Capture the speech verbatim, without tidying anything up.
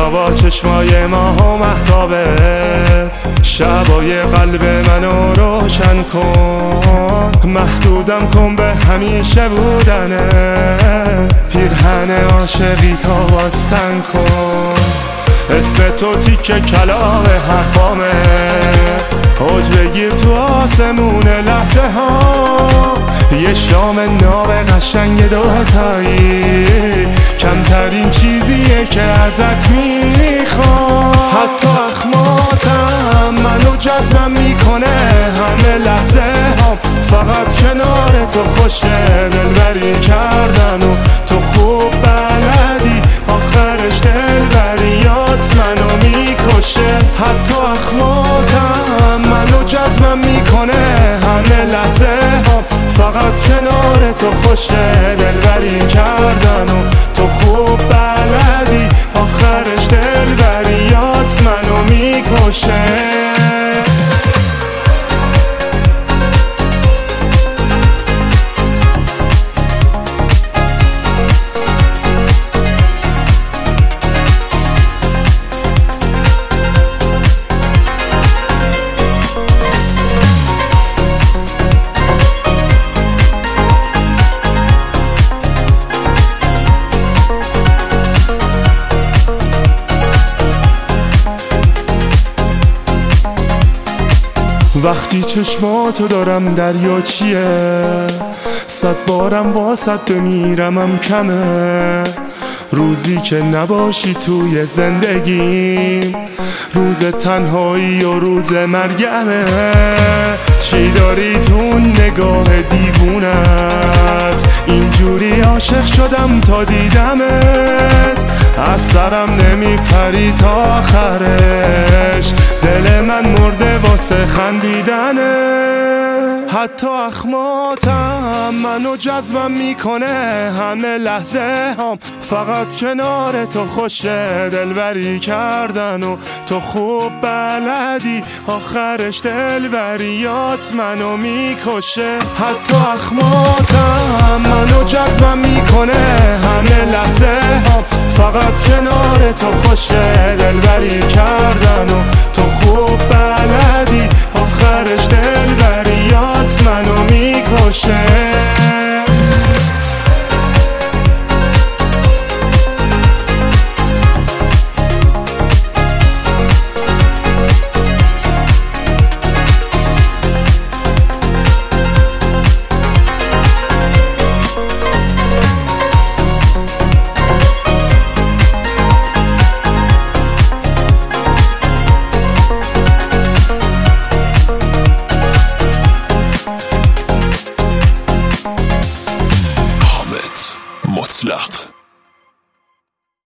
بیا با چشمای ماه و مهتابت شبای قلب منو روشن کن، محدودم کن به همیشه بودنه، پیرهن عاشقی تو بازتن کن. اسم تو تیکه کلام حرفامه، اوج بگیر تو آسمون لحظه ها، یه شام ناب قشنگ دوتایی، کمترین چیزیه که ازت میخوام. حتی اخماتم منو جذبم میکنه، همه لحظه هم فقط کنار تو خوشه، دلبری کردن و تو خوب بلدی، آخرش دلبریات منو میکشه. حتی اخماتم منو جذبم میکنه، همه لحظه هم فقط کنار تو خوشه، دلبری کردن و تو خوب بلدی، آخرش دلبریات منو میکشه. وقتی چشماتو دارم دریا چیه، صد بارم واسط بمیرمم کمه، روزی که نباشی توی زندگیم، روز تنهایی و روز مرگمه. چی داری تو نگاه دیوونت، اینجوری عاشق شدم تا دیدمت، از سرم نمیپری تا آخرش، دل من مرده واسه خندیدنه. حتی اخماتم منو جذبم میکنه، همه لحظه هم فقط کنار تو خوشه، دلبری کردن و تو خوب بلدی، آخرش دلبریات منو میکشه. حتی اخماتم منو جذبم میکنه، همه لحظه هم فقط کنار تو خوشه، دلبری کردن و تو خوب بلدی، آخرش دلبریات منو میکشه. Maslach.